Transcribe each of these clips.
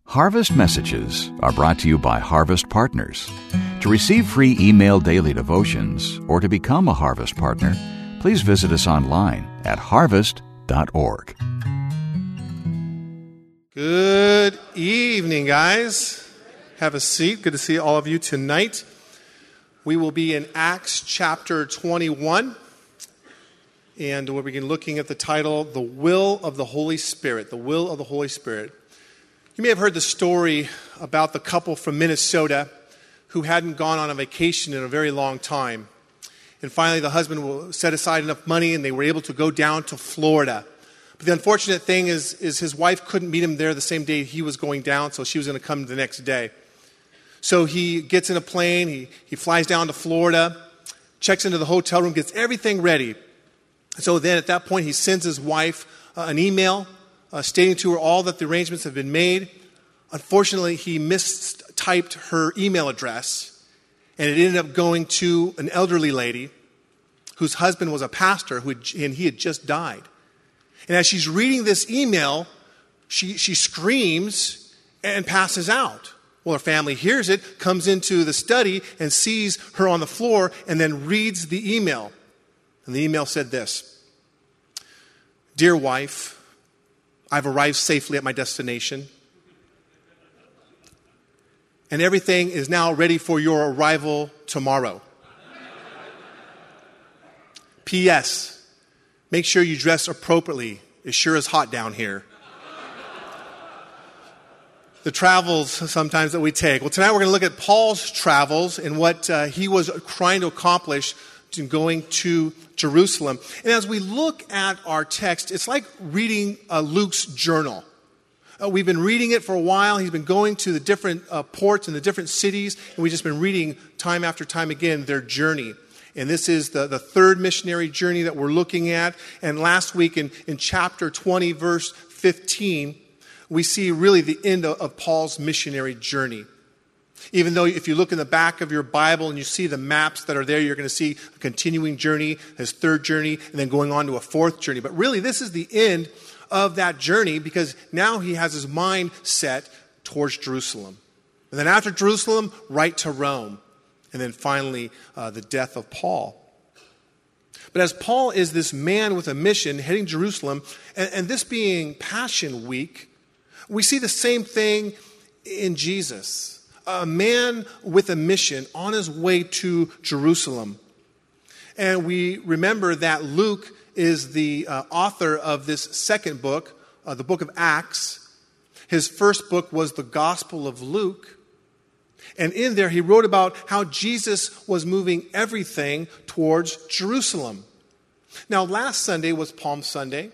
Harvest Messages are brought to you by Harvest Partners. To receive free email daily devotions or to become a Harvest Partner, please visit us online at harvest.org. Good evening, guys. Have a seat. Good to see all of you tonight. We will be in Acts chapter 21, and we'll begin looking at the title, The Will of the Holy Spirit. The Will of the Holy Spirit. You may have heard the story about the couple from Minnesota who hadn't gone on a vacation in a very long time. And finally, the husband set aside enough money and they were able to go down to Florida. But the unfortunate thing is his wife couldn't meet him there the same day he was going down, so she was going to come the next day. So he gets in a plane, he flies down to Florida, checks into the hotel room, gets everything ready. So then at that point, he sends his wife an email stating to her all that the arrangements have been made. Unfortunately, he mistyped her email address, and it ended up going to an elderly lady whose husband was a pastor, and he had just died. And as she's reading this email, she screams and passes out. Well, her family hears it, comes into the study, and sees her on the floor, and then reads the email. And the email said this: "Dear wife, I've arrived safely at my destination, and everything is now ready for your arrival tomorrow. P.S. Make sure you dress appropriately. It sure is hot down here." The travels sometimes that we take. Well, tonight we're going to look at Paul's travels and what he was trying to accomplish in going to Jerusalem. And as we look at our text, it's like reading Luke's journal. We've been reading it for a while. He's been going to the different ports and the different cities, and we've just been reading time after time again their journey. And this is the third missionary journey that we're looking at. And last week in chapter 20, verse 15, we see really the end of Paul's missionary journey. Even though if you look in the back of your Bible and you see the maps that are there, you're going to see a continuing journey, his third journey, and then going on to a fourth journey. But really, this is the end of that journey because now he has his mind set towards Jerusalem. And then after Jerusalem, right to Rome. And then finally, the death of Paul. But as Paul is this man with a mission heading to Jerusalem, and this being Passion Week, we see the same thing in Jesus. A man with a mission on his way to Jerusalem. And we remember that Luke is the author of this second book, the book of Acts. His first book was the Gospel of Luke. And in there he wrote about how Jesus was moving everything towards Jerusalem. Now last Sunday was Palm Sunday.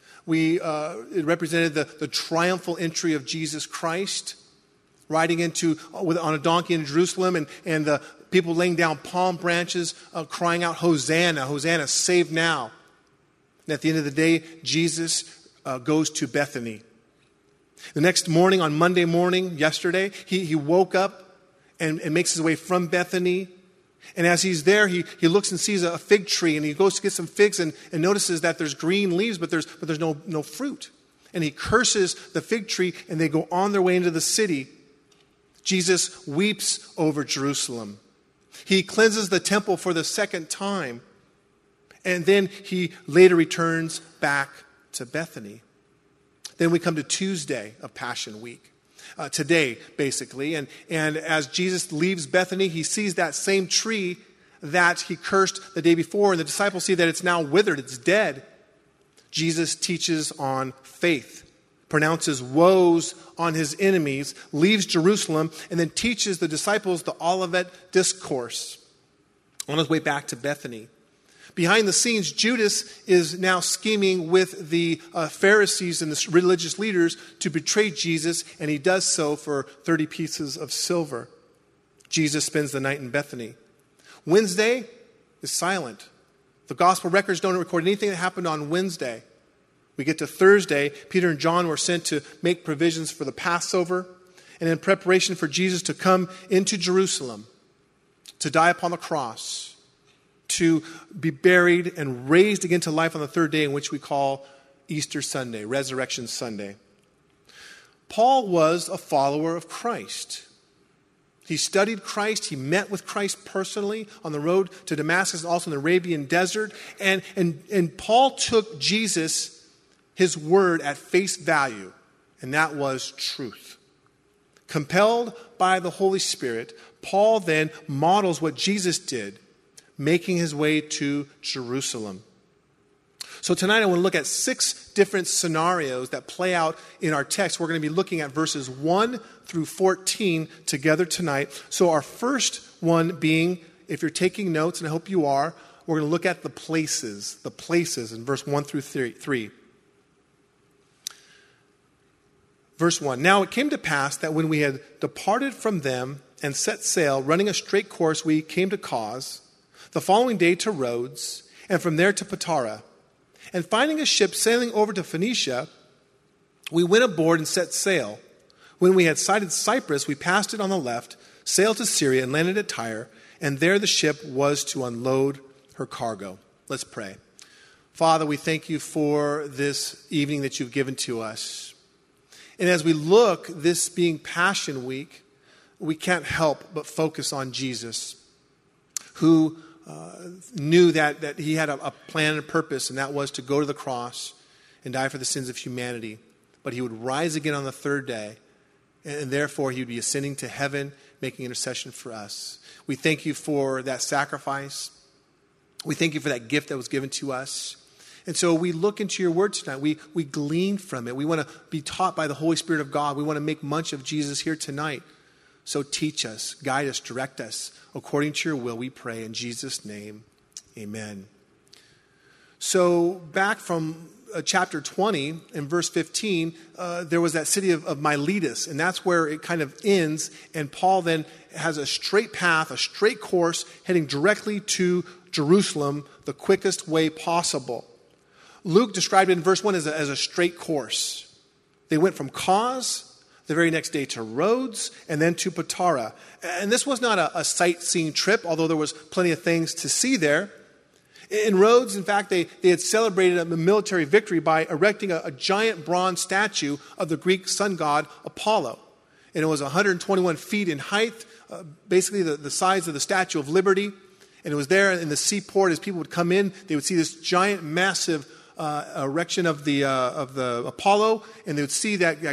It represented the triumphal entry of Jesus Christ, riding on a donkey in Jerusalem, and the people laying down palm branches, crying out, "Hosanna, Hosanna, save now." And at the end of the day, Jesus goes to Bethany. The next morning, on Monday morning, yesterday, he woke up and makes his way from Bethany. And as he's there, he looks and sees a fig tree, and he goes to get some figs and notices that there's green leaves, but there's no fruit. And he curses the fig tree, and they go on their way into the city. Jesus weeps over Jerusalem. He cleanses the temple for the second time. And then he later returns back to Bethany. Then we come to Tuesday of Passion Week. Today, basically. And as Jesus leaves Bethany, he sees that same tree that he cursed the day before. And the disciples see that it's now withered, it's dead. Jesus teaches on faith, pronounces woes on his enemies, leaves Jerusalem, and then teaches the disciples the Olivet Discourse on his way back to Bethany. Behind the scenes, Judas is now scheming with the Pharisees and the religious leaders to betray Jesus, and he does so for 30 pieces of silver. Jesus spends the night in Bethany. Wednesday is silent. The gospel records don't record anything that happened on Wednesday. We get to Thursday, Peter and John were sent to make provisions for the Passover, and in preparation for Jesus to come into Jerusalem, to die upon the cross, to be buried and raised again to life on the third day, in which we call Easter Sunday, Resurrection Sunday. Paul was a follower of Christ. He studied Christ. He met with Christ personally on the road to Damascus, also in the Arabian desert. And Paul took Jesus, his word, at face value, and that was truth. Compelled by the Holy Spirit, Paul then models what Jesus did, making his way to Jerusalem. So tonight I want to look at 6 different scenarios that play out in our text. We're going to be looking at verses 1 through 14 together tonight. So our first one being, if you're taking notes, and I hope you are, we're going to look at the places in verse 1 through 3. Verse 1, now it came to pass that when we had departed from them and set sail, running a straight course, we came to Cos, the following day to Rhodes, and from there to Patara. And finding a ship sailing over to Phoenicia, we went aboard and set sail. When we had sighted Cyprus, we passed it on the left, sailed to Syria, and landed at Tyre, and there the ship was to unload her cargo. Let's pray. Father, we thank you for this evening that you've given to us. And as we look, this being Passion Week, we can't help but focus on Jesus, who knew that he had a plan and purpose, and that was to go to the cross and die for the sins of humanity. But he would rise again on the third day, and therefore he would be ascending to heaven, making intercession for us. We thank you for that sacrifice. We thank you for that gift that was given to us. And so we look into your word tonight. We glean from it. We want to be taught by the Holy Spirit of God. We want to make much of Jesus here tonight. So teach us, guide us, direct us according to your will, we pray in Jesus' name. Amen. So back from chapter 20 and verse 15, there was that city of Miletus, and that's where it kind of ends. And Paul then has a straight path, a straight course, heading directly to Jerusalem the quickest way possible. Luke described it in verse 1 as a straight course. They went from Cos the very next day to Rhodes, and then to Patara. And this was not a sightseeing trip, although there was plenty of things to see there. In Rhodes, in fact, they had celebrated a military victory by erecting a giant bronze statue of the Greek sun god Apollo. And it was 121 feet in height, basically the size of the Statue of Liberty. And it was there in the seaport. As people would come in, they would see this giant, massive erection of the Apollo, and they would see that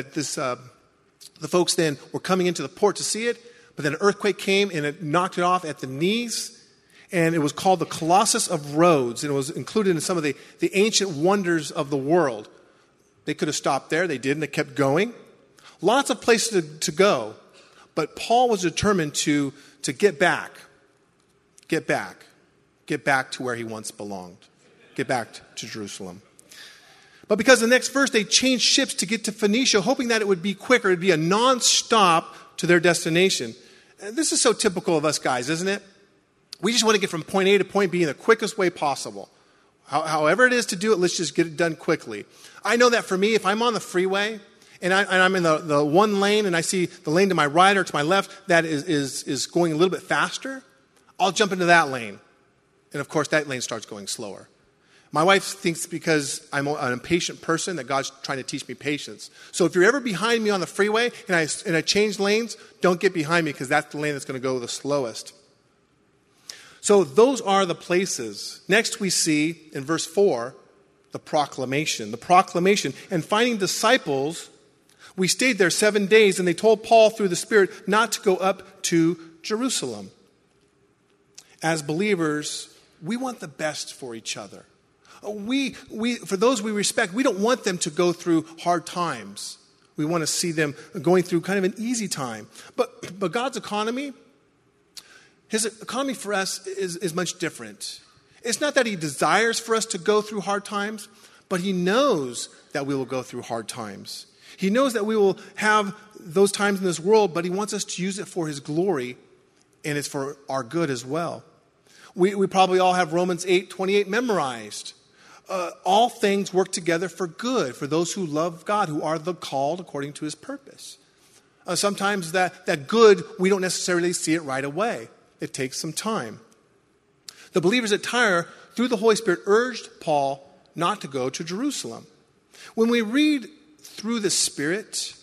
the folks then were coming into the port to see it, but then an earthquake came and it knocked it off at the knees, and it was called the Colossus of Rhodes, and it was included in some of the ancient wonders of the world. They could have stopped there, they didn't, they kept going. Lots of places to go, but Paul was determined to get back to where he once belonged. Get back to Jerusalem. But because the next verse, they changed ships to get to Phoenicia, hoping that it would be quicker. It would be a non-stop to their destination. And this is so typical of us guys, isn't it? We just want to get from point A to point B in the quickest way possible. However it is to do it, let's just get it done quickly. I know that for me, if I'm on the freeway and I'm in the one lane and I see the lane to my right or to my left that is going a little bit faster, I'll jump into that lane. And of course, that lane starts going slower. My wife thinks because I'm an impatient person that God's trying to teach me patience. So if you're ever behind me on the freeway and I change lanes, don't get behind me because that's the lane that's going to go the slowest. So those are the places. Next we see in verse 4, the proclamation. The proclamation. And finding disciples, we stayed there 7 days, and they told Paul through the Spirit not to go up to Jerusalem. As believers, we want the best for each other. We for those we respect, we don't want them to go through hard times. We want to see them going through kind of an easy time. But God's economy, his economy for us is much different. It's not that he desires for us to go through hard times, but he knows that we will go through hard times. He knows that we will have those times in this world, but he wants us to use it for his glory, and it's for our good as well. We probably all have Romans 8:28 memorized. All things work together for good, for those who love God, who are the called according to his purpose. Sometimes that good, we don't necessarily see it right away. It takes some time. The believers at Tyre, through the Holy Spirit, urged Paul not to go to Jerusalem. When we read through the Spirit,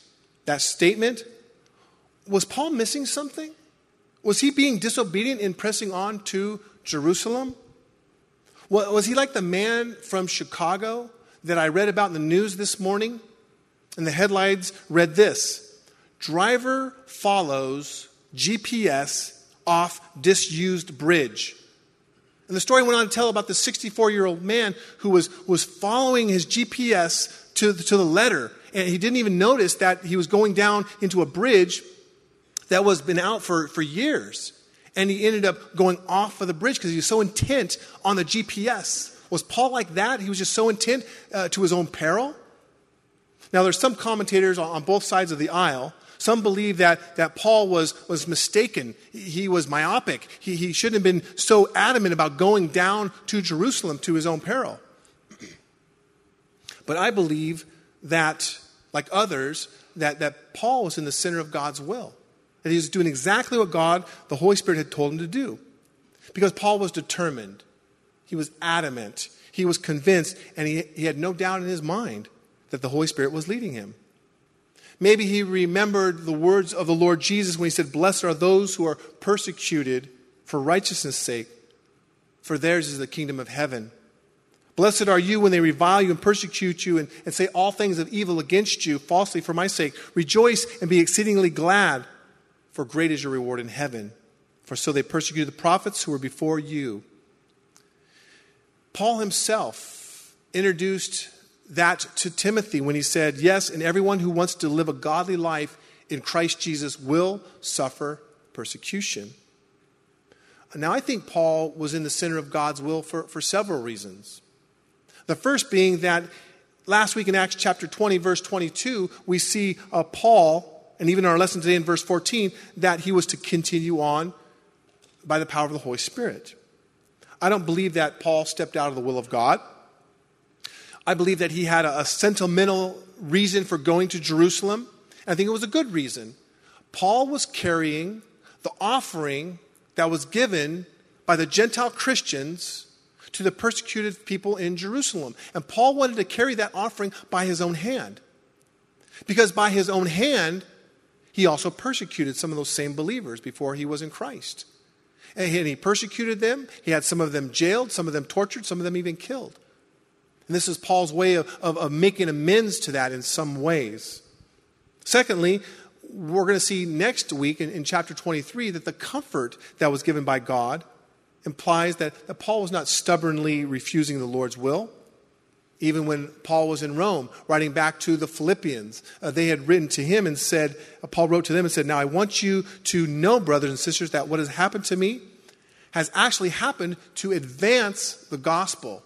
that statement, was Paul missing something? Was he being disobedient in pressing on to Jerusalem? Was he like the man from Chicago that I read about in the news this morning? And the headlines read this: driver follows GPS off disused bridge. And the story went on to tell about the 64-year-old man who was following his GPS to the letter. And he didn't even notice that he was going down into a bridge that was been out for years. And he ended up going off of the bridge because he was so intent on the GPS. Was Paul like that? He was just so intent to his own peril? Now, there's some commentators on both sides of the aisle. Some believe that Paul was mistaken. He was myopic. He shouldn't have been so adamant about going down to Jerusalem to his own peril. But I believe that, like others, that Paul was in the center of God's will. That he was doing exactly what God, the Holy Spirit, had told him to do. Because Paul was determined. He was adamant. He was convinced. And he had no doubt in his mind that the Holy Spirit was leading him. Maybe he remembered the words of the Lord Jesus when he said, "Blessed are those who are persecuted for righteousness' sake, for theirs is the kingdom of heaven. Blessed are you when they revile you and persecute you and say all things of evil against you falsely for my sake. Rejoice and be exceedingly glad, for great is your reward in heaven. For so they persecuted the prophets who were before you." Paul himself introduced that to Timothy when he said, "Yes, and everyone who wants to live a godly life in Christ Jesus will suffer persecution." Now, I think Paul was in the center of God's will for several reasons. The first being that last week in Acts chapter 20, verse 22, we see Paul, and even in our lesson today in verse 14, that he was to continue on by the power of the Holy Spirit. I don't believe that Paul stepped out of the will of God. I believe that he had a sentimental reason for going to Jerusalem. And I think it was a good reason. Paul was carrying the offering that was given by the Gentile Christians to the persecuted people in Jerusalem. And Paul wanted to carry that offering by his own hand. Because by his own hand, he also persecuted some of those same believers before he was in Christ. And he persecuted them. He had some of them jailed, some of them tortured, some of them even killed. And this is Paul's way of making amends to that in some ways. Secondly, we're going to see next week in chapter 23 that the comfort that was given by God implies that Paul was not stubbornly refusing the Lord's will. Even when Paul was in Rome, writing back to the Philippians, they had written to him and said, Paul wrote to them and said, "Now I want you to know, brothers and sisters, that what has happened to me has actually happened to advance the gospel."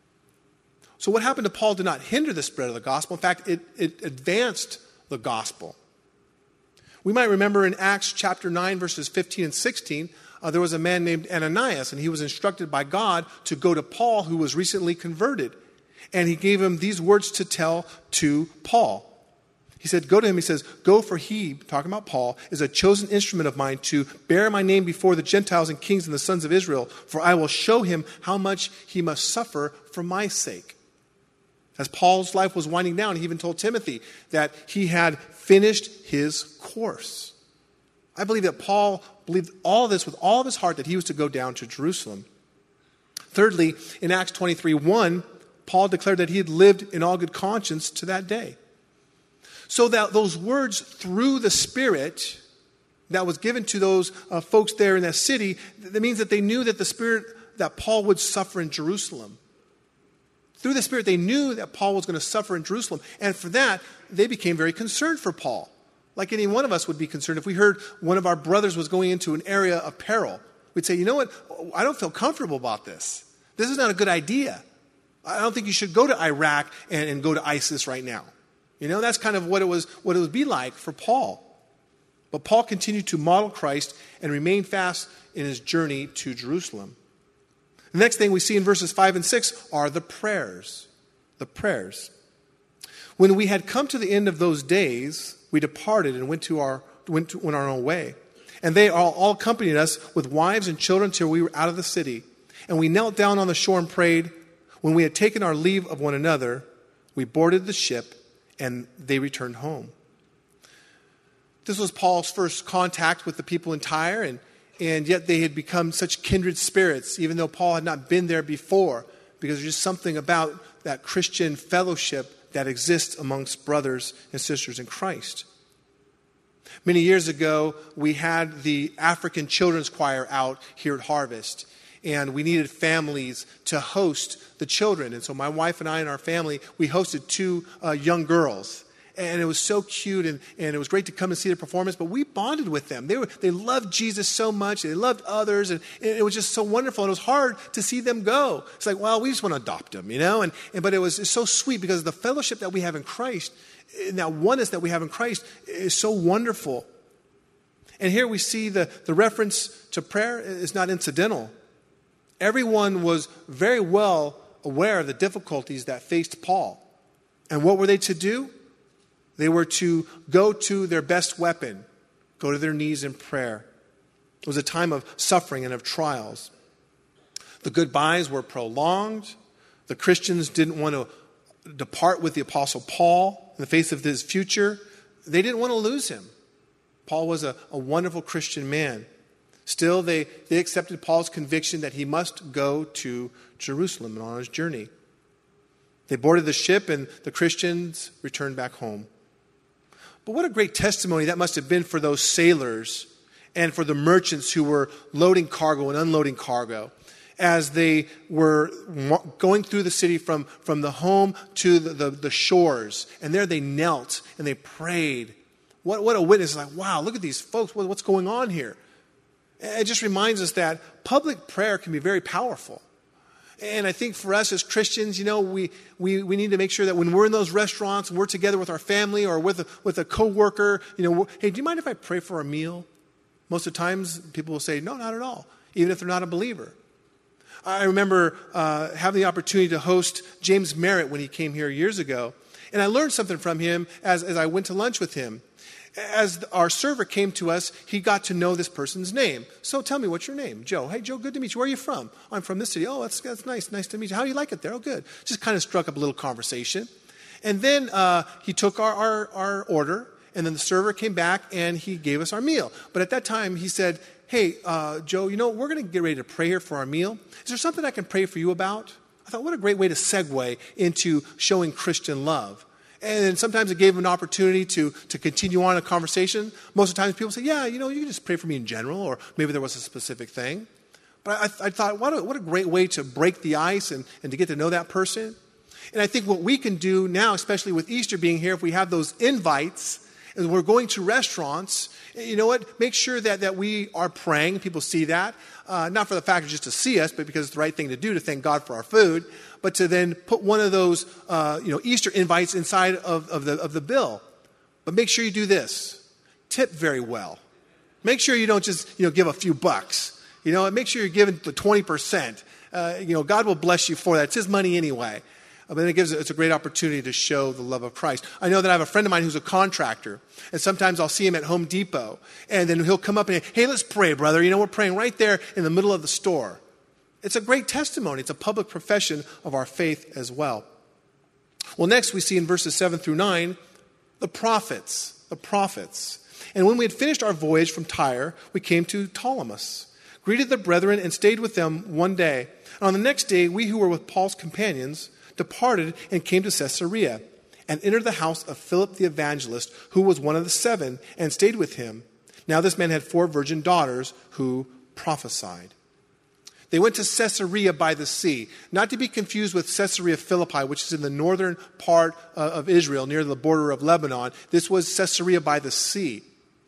So what happened to Paul did not hinder the spread of the gospel. In fact, it advanced the gospel. We might remember in Acts chapter 9, verses 15 and 16, there was a man named Ananias, and he was instructed by God to go to Paul, who was recently converted. And he gave him these words to tell to Paul. He said, go to him, he says, "Go, for he," talking about Paul, "is a chosen instrument of mine to bear my name before the Gentiles and kings and the sons of Israel, for I will show him how much he must suffer for my sake." As Paul's life was winding down, he even told Timothy that he had finished his course. I believe that Paul believed all this with all of his heart, that he was to go down to Jerusalem. Thirdly, in Acts 23:1, Paul declared that he had lived in all good conscience to that day. So that those words through the Spirit that was given to those folks there in that city, that means that they knew that the Spirit, that Paul would suffer in Jerusalem. Through the Spirit, they knew that Paul was going to suffer in Jerusalem. And for that, they became very concerned for Paul. Like any one of us would be concerned if we heard one of our brothers was going into an area of peril. We'd say, "You know what? I don't feel comfortable about this. This is not a good idea. I don't think you should go to Iraq and go to ISIS right now." You know, that's kind of what it would be like for Paul. But Paul continued to model Christ and remain fast in his journey to Jerusalem. The next thing we see in verses 5 and 6 are the prayers. The prayers. "When we had come to the end of those days, we departed and went our own way. And they all accompanied us with wives and children till we were out of the city. And we knelt down on the shore and prayed. When we had taken our leave of one another, we boarded the ship and they returned home." This was Paul's first contact with the people in Tyre, and yet they had become such kindred spirits, even though Paul had not been there before, because there's just something about that Christian fellowship that exists amongst brothers and sisters in Christ. Many years ago, we had the African Children's Choir out here at Harvest, and we needed families to host the children. And so my wife and I and our family, we hosted 2 young girls. And it was so cute, and it was great to come and see their performance, but we bonded with them. They loved Jesus so much, they loved others, and it was just so wonderful, and it was hard to see them go. It's like, well, we just want to adopt them, but it's so sweet because the fellowship that we have in Christ, and that oneness that we have in Christ is so wonderful. And here we see the reference to prayer is not incidental. Everyone was very well aware of the difficulties that faced Paul. And what were they to do? They were to go to their best weapon, go to their knees in prayer. It was a time of suffering and of trials. The goodbyes were prolonged. The Christians didn't want to depart with the Apostle Paul in the face of his future. They didn't want to lose him. Paul was a wonderful Christian man. Still, they accepted Paul's conviction that he must go to Jerusalem on his journey. They boarded the ship, and the Christians returned back home. But what a great testimony that must have been for those sailors and for the merchants who were loading cargo and unloading cargo as they were going through the city from the home to the shores. And there they knelt and they prayed. What a witness. Like, wow, look at these folks. What's going on here? It just reminds us that public prayer can be very powerful. And I think for us as Christians, we need to make sure that when we're in those restaurants and we're together with our family or with a coworker, hey, do you mind if I pray for a meal? Most of the times people will say, no, not at all, even if they're not a believer. I remember having the opportunity to host James Merritt when he came here years ago. And I learned something from him as I went to lunch with him. As our server came to us, he got to know this person's name. So tell me, what's your name? Joe. Hey, Joe, good to meet you. Where are you from? I'm from this city. Oh, that's nice. Nice to meet you. How do you like it there? Oh, good. Just kind of struck up a little conversation. And then he took our order, and then the server came back, and he gave us our meal. But at that time, he said, hey, Joe, we're going to get ready to pray here for our meal. Is there something I can pray for you about? I thought, what a great way to segue into showing Christian love. And sometimes it gave them an opportunity to continue on a conversation. Most of the times people say, yeah, you can just pray for me in general, or maybe there was a specific thing. But I thought, what a great way to break the ice and to get to know that person. And I think what we can do now, especially with Easter being here, if we have those invites and we're going to restaurants, make sure that we are praying. People see that. Not for the fact of just to see us, but because it's the right thing to do to thank God for our food, but to then put one of those, Easter invites inside of the bill. But make sure you do this. Tip very well. Make sure you don't just, give a few bucks. Make sure you're giving the 20%. God will bless you for that. It's His money anyway. But then it's a great opportunity to show the love of Christ. I know that I have a friend of mine who's a contractor, and sometimes I'll see him at Home Depot, and then he'll come up and, hey, let's pray, brother. We're praying right there in the middle of the store. It's a great testimony. It's a public profession of our faith as well. Well, next we see in verses 7 through 9, the prophets. And when we had finished our voyage from Tyre, we came to Ptolemais, greeted the brethren, and stayed with them one day. And on the next day, we who were with Paul's companions departed and came to Caesarea, and entered the house of Philip the evangelist, who was one of the 7, and stayed with him. Now this man had 4 virgin daughters who prophesied. They went to Caesarea by the sea, not to be confused with Caesarea Philippi, which is in the northern part of Israel, near the border of Lebanon. This was Caesarea by the sea.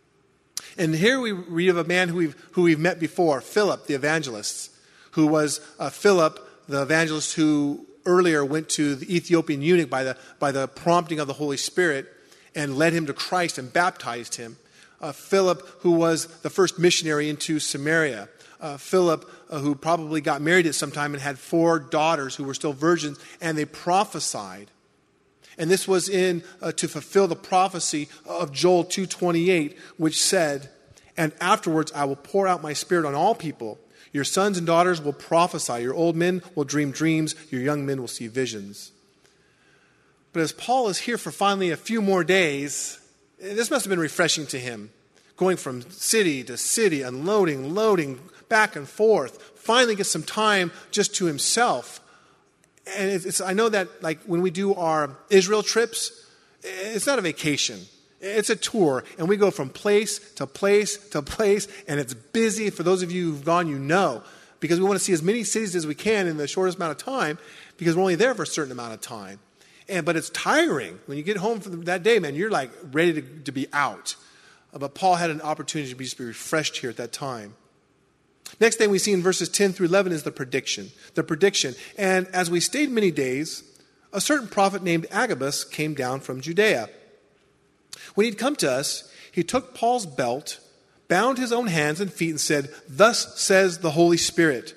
And here we read of a man who we've met before, Philip the evangelist, who was Philip the evangelist who earlier went to the Ethiopian eunuch by the prompting of the Holy Spirit and led him to Christ and baptized him. Philip, who was the first missionary into Samaria. Philip, who probably got married at some time and had 4 daughters who were still virgins, and they prophesied. And this was to fulfill the prophecy of Joel 2:28, which said, and afterwards I will pour out my spirit on all people. Your sons and daughters will prophesy. Your old men will dream dreams. Your young men will see visions. But as Paul is here for finally a few more days, This must have been refreshing to him, going from city to city, unloading, loading, back and forth, finally get some time just to himself. And I know that like when we do our Israel trips, it's not a vacation. It's a tour, and we go from place to place to place, and it's busy. For those of you who've gone, you know, because we want to see as many cities as we can in the shortest amount of time, because we're only there for a certain amount of time. But it's tiring. When you get home from that day, man, you're like ready to be out. But Paul had an opportunity to be refreshed here at that time. Next thing we see in verses 10 through 11 is the prediction. The prediction. And as we stayed many days, a certain prophet named Agabus came down from Judea. When he'd come to us, he took Paul's belt, bound his own hands and feet, and said, "Thus says the Holy Spirit,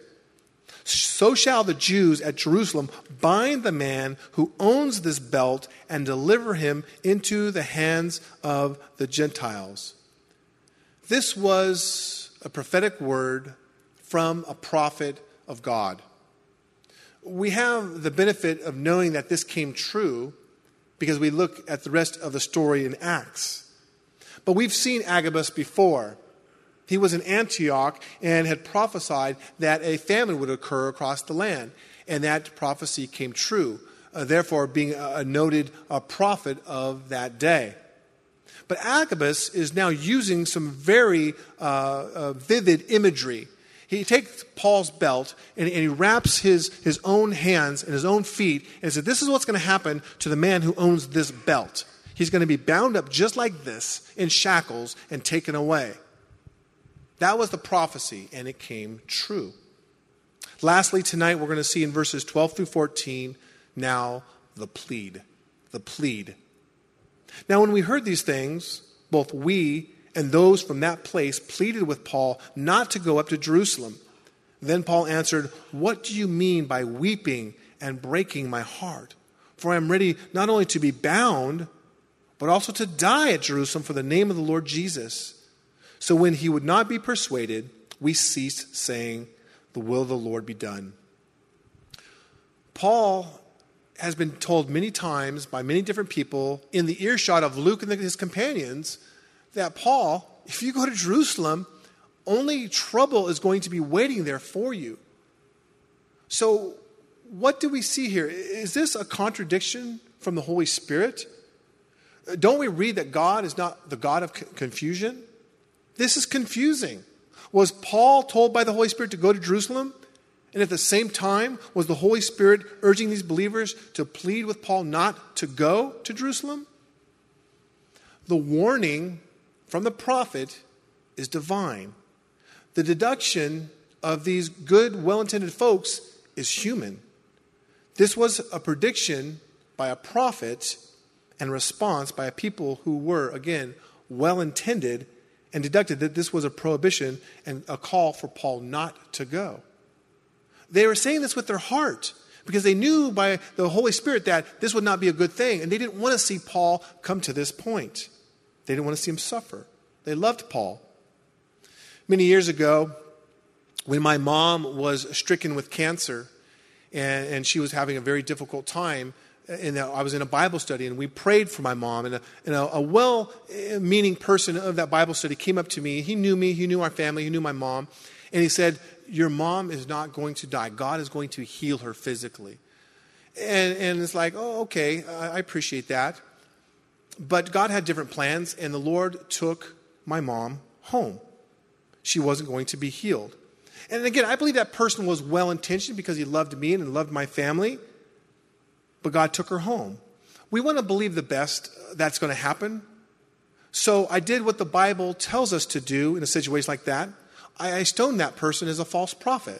so shall the Jews at Jerusalem bind the man who owns this belt and deliver him into the hands of the Gentiles." This was a prophetic word from a prophet of God. We have the benefit of knowing that this came true because we look at the rest of the story in Acts. But we've seen Agabus before. He was in Antioch and had prophesied that a famine would occur across the land. And that prophecy came true, therefore being a noted prophet of that day. But Agabus is now using some very vivid imagery. He takes Paul's belt and he wraps his own hands and his own feet and says, this is what's going to happen to the man who owns this belt. He's going to be bound up just like this in shackles and taken away. That was the prophecy, and it came true. Lastly, tonight we're going to see in verses 12 through 14, now the plead. The plead. Now when we heard these things, both we and those from that place pleaded with Paul not to go up to Jerusalem. Then Paul answered, "What do you mean by weeping and breaking my heart? For I am ready not only to be bound, but also to die at Jerusalem for the name of the Lord Jesus." So when he would not be persuaded, we ceased, saying, "The will of the Lord be done." Paul has been told many times by many different people in the earshot of Luke and his companions that, Paul, if you go to Jerusalem, only trouble is going to be waiting there for you. So what do we see here? Is this a contradiction from the Holy Spirit? Don't we read that God is not the God of confusion? This is confusing. Was Paul told by the Holy Spirit to go to Jerusalem? And at the same time, was the Holy Spirit urging these believers to plead with Paul not to go to Jerusalem? The warning from the prophet is divine. The deduction of these good, well-intended folks is human. This was a prediction by a prophet and response by a people who were, again, well-intended and deducted that this was a prohibition and a call for Paul not to go. They were saying this with their heart because they knew by the Holy Spirit that this would not be a good thing, and they didn't want to see Paul come to this point. They didn't want to see him suffer. They loved Paul. Many years ago, when my mom was stricken with cancer and she was having a very difficult time, and I was in a Bible study, and we prayed for my mom. And a well-meaning person of that Bible study came up to me. He knew our family, he knew my mom. And he said, "Your mom is not going to die. God is going to heal her physically." And it's like, oh, okay, I appreciate that. But God had different plans, and the Lord took my mom home. She wasn't going to be healed. And again, I believe that person was well-intentioned because he loved me and loved my family. But God took her home. We want to believe the best that's going to happen. So I did what the Bible tells us to do in a situation like that. I stoned that person as a false prophet.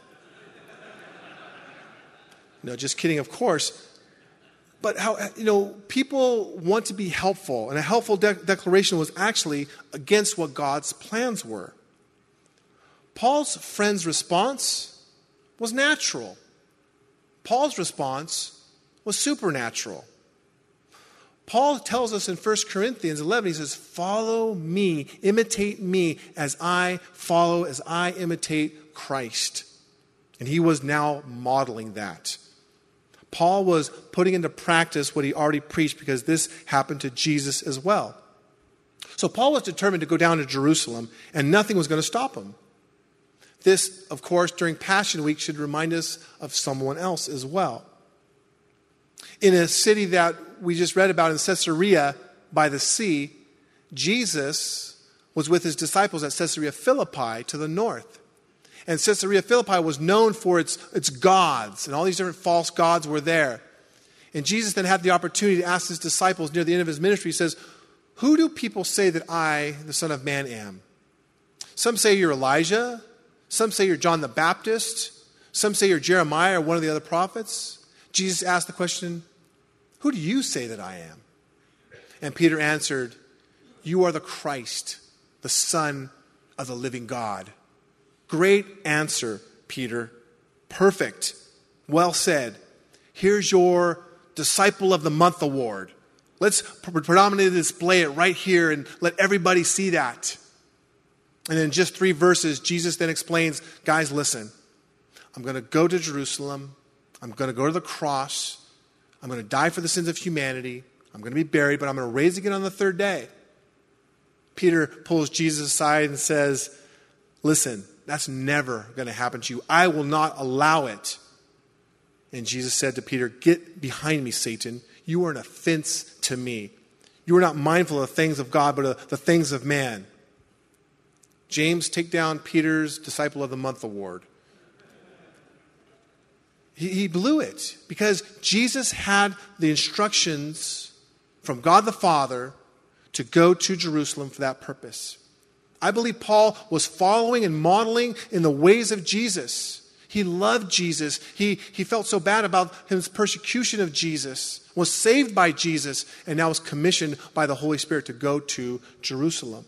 No, just kidding, of course. But people want to be helpful. And a helpful declaration was actually against what God's plans were. Paul's friend's response was natural. Paul's response was supernatural. Paul tells us in 1 Corinthians 11, he says, "Follow me, imitate me as I imitate Christ." And he was now modeling that. Paul was putting into practice what he already preached because this happened to Jesus as well. So Paul was determined to go down to Jerusalem, and nothing was going to stop him. This, of course, during Passion Week should remind us of someone else as well. In a city that we just read about in Caesarea by the sea, Jesus was with his disciples at Caesarea Philippi to the north. And Caesarea Philippi was known for its gods, and all these different false gods were there. And Jesus then had the opportunity to ask his disciples near the end of his ministry, he says, "Who do people say that I, the Son of Man, am? Some say you're Elijah. Some say you're John the Baptist. Some say you're Jeremiah or one of the other prophets." Jesus asked the question, "Who do you say that I am?" And Peter answered, "You are the Christ, the Son of the living God." Great answer, Peter. Perfect. Well said. Here's your Disciple of the Month award. Let's predominantly display it right here and let everybody see that. And in just 3 verses, Jesus then explains, guys, listen, I'm going to go to Jerusalem. I'm going to go to the cross. I'm going to die for the sins of humanity. I'm going to be buried, but I'm going to rise again on the 3rd day. Peter pulls Jesus aside and says, listen, that's never going to happen to you. I will not allow it. And Jesus said to Peter, "Get behind me, Satan. You are an offense to me. You are not mindful of the things of God, but of the things of man." James, take down Peter's Disciple of the Month award. He blew it because Jesus had the instructions from God the Father to go to Jerusalem for that purpose. I believe Paul was following and modeling in the ways of Jesus. He loved Jesus. He felt so bad about his persecution of Jesus, was saved by Jesus, and now was commissioned by the Holy Spirit to go to Jerusalem.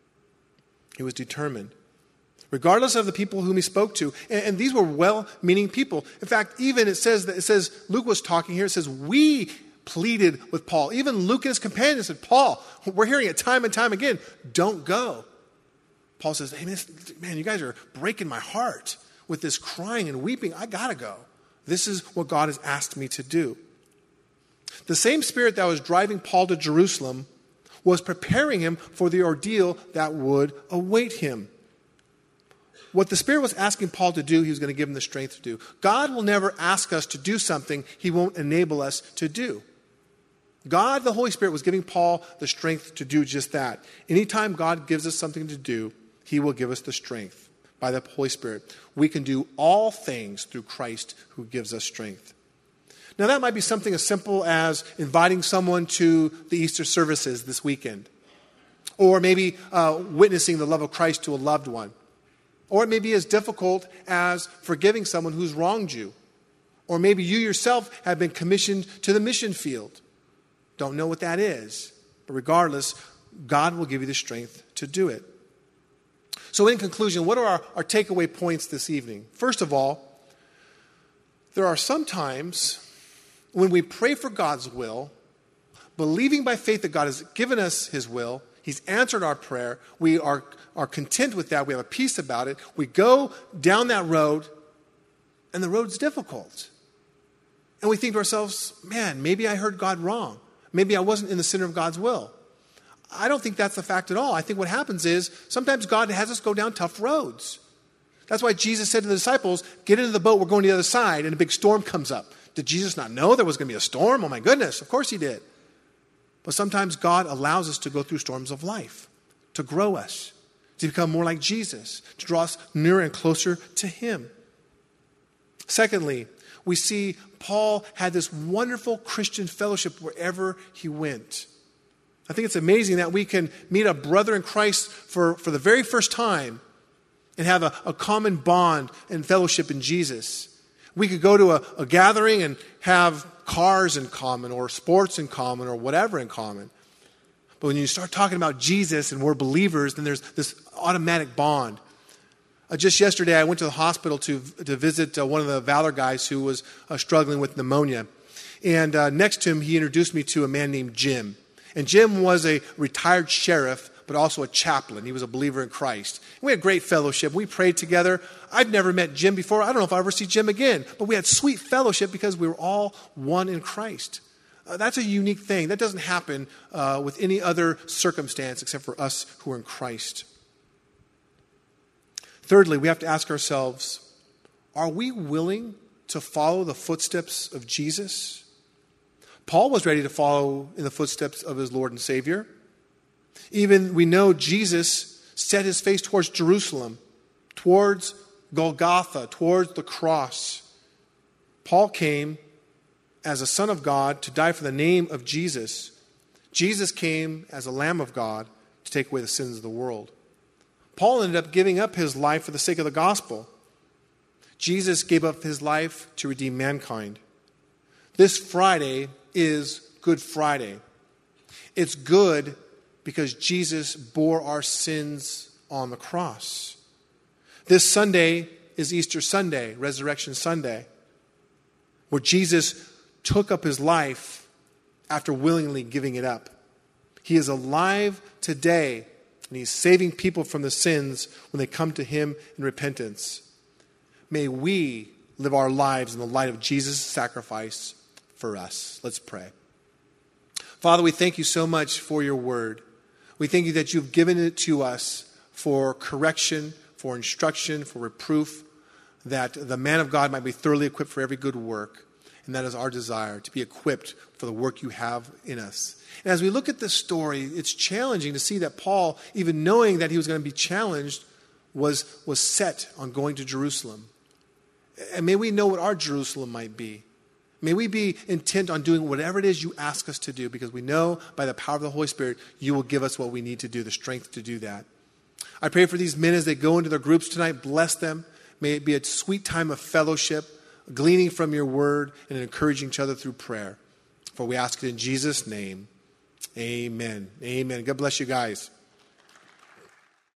He was determined, regardless of the people whom he spoke to. And these were well-meaning people. In fact, even it says Luke was talking here. It says, we pleaded with Paul. Even Luke and his companions said, Paul, we're hearing it time and time again, don't go. Paul says, hey, man, you guys are breaking my heart with this crying and weeping. I got to go. This is what God has asked me to do. The same Spirit that was driving Paul to Jerusalem was preparing him for the ordeal that would await him. What the Spirit was asking Paul to do, he was going to give him the strength to do. God will never ask us to do something he won't enable us to do. God, the Holy Spirit, was giving Paul the strength to do just that. Anytime God gives us something to do, he will give us the strength by the Holy Spirit. We can do all things through Christ who gives us strength. Now, that might be something as simple as inviting someone to the Easter services this weekend. Or maybe witnessing the love of Christ to a loved one. Or it may be as difficult as forgiving someone who's wronged you. Or maybe you yourself have been commissioned to the mission field. Don't know what that is. But regardless, God will give you the strength to do it. So in conclusion, what are our takeaway points this evening? First of all, there are some times when we pray for God's will, believing by faith that God has given us his will, he's answered our prayer, we are content with that, we have a peace about it, we go down that road, and the road's difficult. And we think to ourselves, man, maybe I heard God wrong. Maybe I wasn't in the center of God's will. I don't think that's the fact at all. I think what happens is sometimes God has us go down tough roads. That's why Jesus said to the disciples, get into the boat, we're going to the other side, and a big storm comes up. Did Jesus not know there was going to be a storm? Oh my goodness, of course he did. But sometimes God allows us to go through storms of life, to grow us, to become more like Jesus, to draw us nearer and closer to him. Secondly, we see Paul had this wonderful Christian fellowship wherever he went. I think it's amazing that we can meet a brother in Christ for the very first time and have a common bond and fellowship in Jesus. We could go to a gathering and have cars in common or sports in common or whatever in common. But when you start talking about Jesus and we're believers, then there's this automatic bond. Just yesterday, I went to the hospital to visit one of the Valor guys who was struggling with pneumonia. And next to him, he introduced me to a man named Jim. And Jim was a retired sheriff, but also a chaplain. He was a believer in Christ. And we had great fellowship. We prayed together. I'd never met Jim before. I don't know if I'll ever see Jim again. But we had sweet fellowship because we were all one in Christ. That's a unique thing. That doesn't happen with any other circumstance except for us who are in Christ. Thirdly, we have to ask ourselves, are we willing to follow the footsteps of Jesus? Paul was ready to follow in the footsteps of his Lord and Savior. Even we know Jesus set his face towards Jerusalem, towards Golgotha, towards the cross. Paul came as a Son of God to die for the name of Jesus. Jesus came as a Lamb of God to take away the sins of the world. Paul ended up giving up his life for the sake of the gospel. Jesus gave up his life to redeem mankind. This Friday is Good Friday. It's good because Jesus bore our sins on the cross. This Sunday is Easter Sunday, Resurrection Sunday, where Jesus took up his life after willingly giving it up. He is alive today, and he's saving people from the sins when they come to him in repentance. May we live our lives in the light of Jesus' sacrifice for us. Let's pray. Father, we thank you so much for your word. We thank you that you've given it to us for correction, for instruction, for reproof, that the man of God might be thoroughly equipped for every good work. And that is our desire, to be equipped for the work you have in us. And as we look at this story, it's challenging to see that Paul, even knowing that he was going to be challenged, was set on going to Jerusalem. And may we know what our Jerusalem might be. May we be intent on doing whatever it is you ask us to do, because we know by the power of the Holy Spirit, you will give us what we need to do, the strength to do that. I pray for these men as they go into their groups tonight. Bless them. May it be a sweet time of fellowship, gleaning from your word and encouraging each other through prayer. For we ask it in Jesus' name. Amen. Amen. God bless you guys.